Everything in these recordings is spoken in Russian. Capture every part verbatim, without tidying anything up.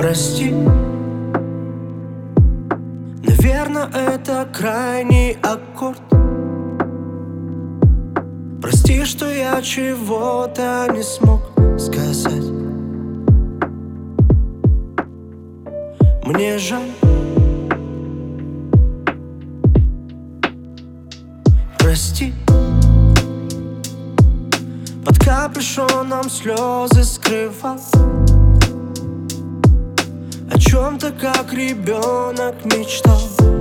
Прости, наверное, это крайний аккорд. Прости, что я чего-то не смог сказать. Мне жаль. Прости, под капюшоном слезы скрывал, о чем-то, как ребенок, мечтал.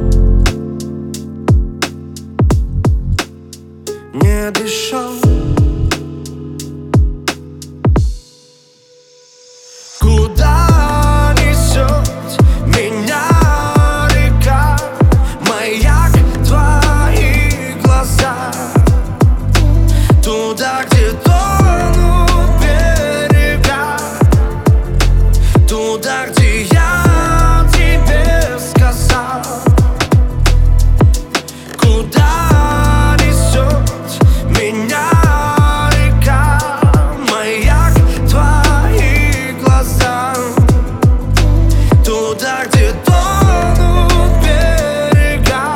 Не дышал. Куда несет меня река? Маяк твои глаза. Туда, где тонут берега. Туда, где я тебе сказал. Куда несет меня река? Маяк твои глаза. Туда, где тонут берега.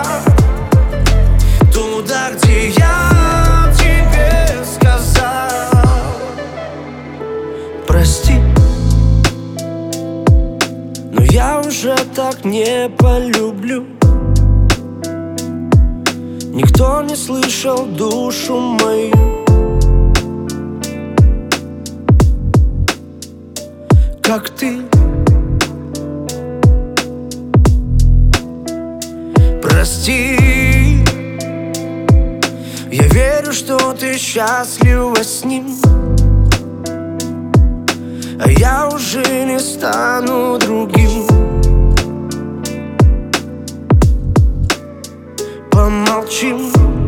Туда, где я тебе сказал. Прости, но я уже так не полюблю. Никто не слышал душу мою, как ты. Прости, я верю, что ты счастлива с ним, а я уже не стану другим. Помолчим.